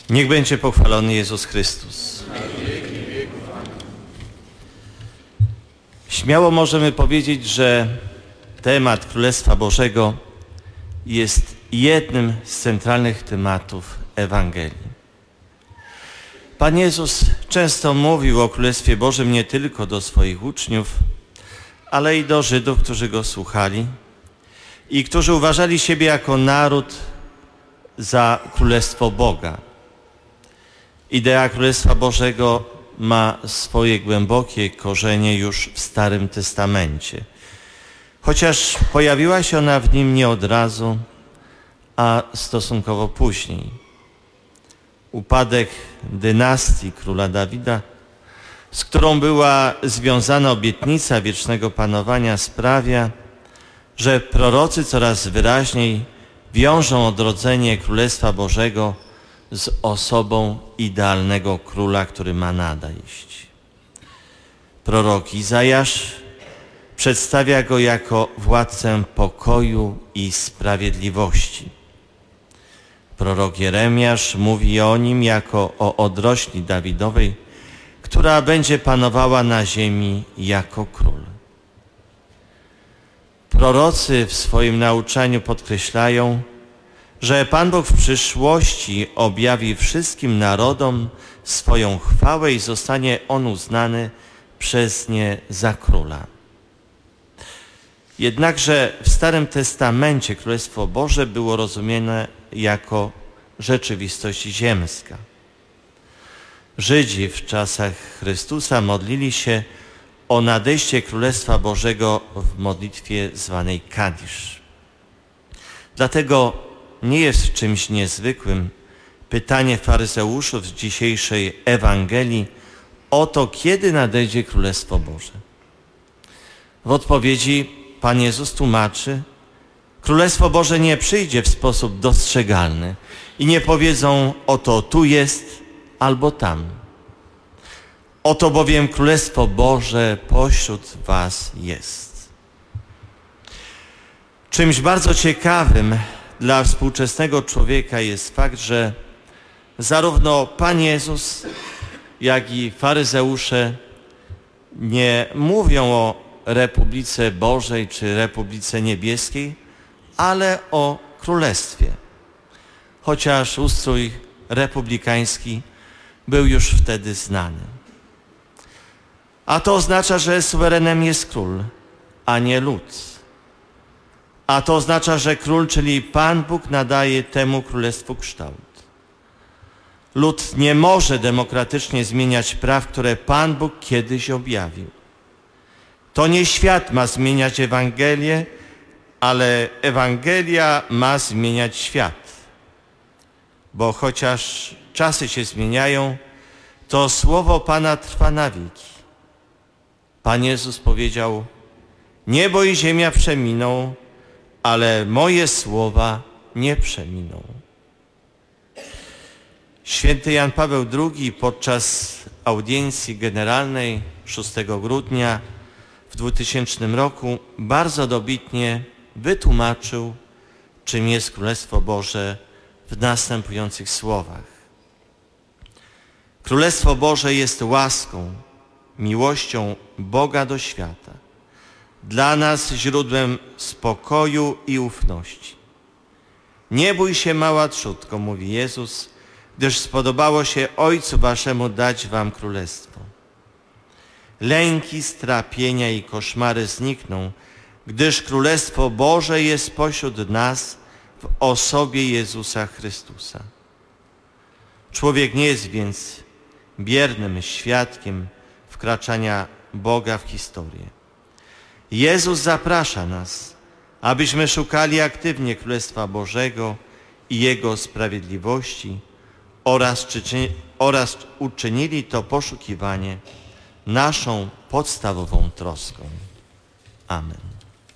Niech będzie pochwalony Jezus Chrystus. Śmiało możemy powiedzieć, że temat Królestwa Bożego jest jednym z centralnych tematów Ewangelii. Pan Jezus często mówił o Królestwie Bożym nie tylko do swoich uczniów, ale i do Żydów, którzy Go słuchali i którzy uważali siebie jako naród za Królestwo Boga. Idea Królestwa Bożego ma swoje głębokie korzenie już w Starym Testamencie. Chociaż pojawiła się ona w nim nie od razu, a stosunkowo później. Upadek dynastii króla Dawida, z którą była związana obietnica wiecznego panowania, sprawia, że prorocy coraz wyraźniej wiążą odrodzenie Królestwa Bożego z osobą idealnego króla, który ma nadejść. Prorok Izajasz przedstawia go jako władcę pokoju i sprawiedliwości. Prorok Jeremiasz mówi o nim jako o odrośli Dawidowej, która będzie panowała na ziemi jako król. Prorocy w swoim nauczaniu podkreślają, że Pan Bóg w przyszłości objawi wszystkim narodom swoją chwałę i zostanie On uznany przez nie za króla. Jednakże w Starym Testamencie Królestwo Boże było rozumiane jako rzeczywistość ziemska. Żydzi w czasach Chrystusa modlili się o nadejście Królestwa Bożego w modlitwie zwanej Kadisz. Dlatego nie jest czymś niezwykłym pytanie faryzeuszów z dzisiejszej Ewangelii o to, kiedy nadejdzie Królestwo Boże. W odpowiedzi Pan Jezus tłumaczy: Królestwo Boże nie przyjdzie w sposób dostrzegalny i nie powiedzą: oto tu jest albo tam. Oto bowiem Królestwo Boże pośród was jest. Czymś bardzo ciekawym dla współczesnego człowieka jest fakt, że zarówno Pan Jezus, jak i faryzeusze nie mówią o Republice Bożej czy Republice Niebieskiej, ale o Królestwie. Chociaż ustrój republikański był już wtedy znany. A to oznacza, że suwerenem jest król, a nie lud. A to oznacza, że król, czyli Pan Bóg, nadaje temu królestwu kształt. Lud nie może demokratycznie zmieniać praw, które Pan Bóg kiedyś objawił. To nie świat ma zmieniać Ewangelię, ale Ewangelia ma zmieniać świat. Bo chociaż czasy się zmieniają, to słowo Pana trwa na wieki. Pan Jezus powiedział: niebo i ziemia przeminą, ale moje słowa nie przeminą. Święty Jan Paweł II podczas audiencji generalnej 6 grudnia w 2000 roku bardzo dobitnie wytłumaczył, czym jest Królestwo Boże w następujących słowach. Królestwo Boże jest łaską, miłością Boga do świata, dla nas źródłem spokoju i ufności. Nie bój się, mała trzódko, mówi Jezus, gdyż spodobało się Ojcu Waszemu dać Wam królestwo. Lęki, strapienia i koszmary znikną, gdyż Królestwo Boże jest pośród nas w osobie Jezusa Chrystusa. Człowiek nie jest więc biernym świadkiem wkraczania Boga w historię. Jezus zaprasza nas, abyśmy szukali aktywnie Królestwa Bożego i Jego sprawiedliwości oraz uczynili to poszukiwanie naszą podstawową troską. Amen.